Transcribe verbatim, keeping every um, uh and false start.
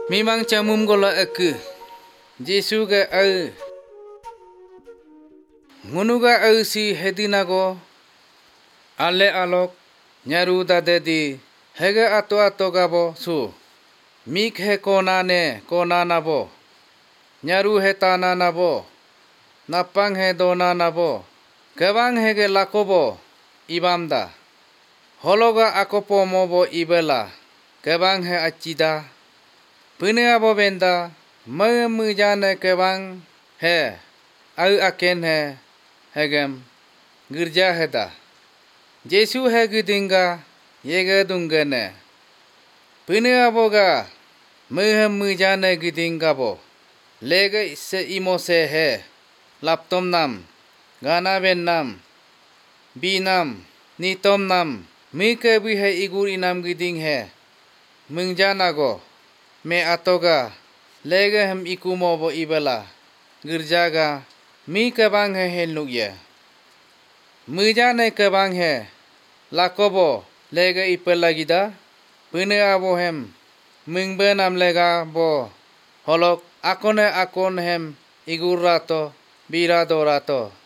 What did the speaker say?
Memang camum gola aku. Jesu ga au. Ngunuga au si hedinago. Ale alok. Nyaru dadedi. Hega ato ato gabo su. Mik he kona ne kona nabo. Nyaru he tana nabo. Napang he dona nabo. Kebang hege lakobo. Ibamda. Hologa akopo mobo ibela. Kebang he acida. Pune abo benda. Mau mujane kebang he. Au aken he. Hegem. Girja heda. Jesu he gidinga. Yega dungene. Pune abo ga. Mau mujane gidinga bo. Lega se imo se he. Laptom nam. Gana ben nam. Binam. Nitom nam. Mika bihe igur inam giding he. Mungjana go. Me atoga. Lega hem ikumo bo ibela. Girjaga. Mika bang he hen lugye. Mujane ke bang he. Lakobo. Lega ipela gida. Pune abo hem. Mungbe nam lega bo. Holok. Akone akon hem. Igur rato. Birado rato.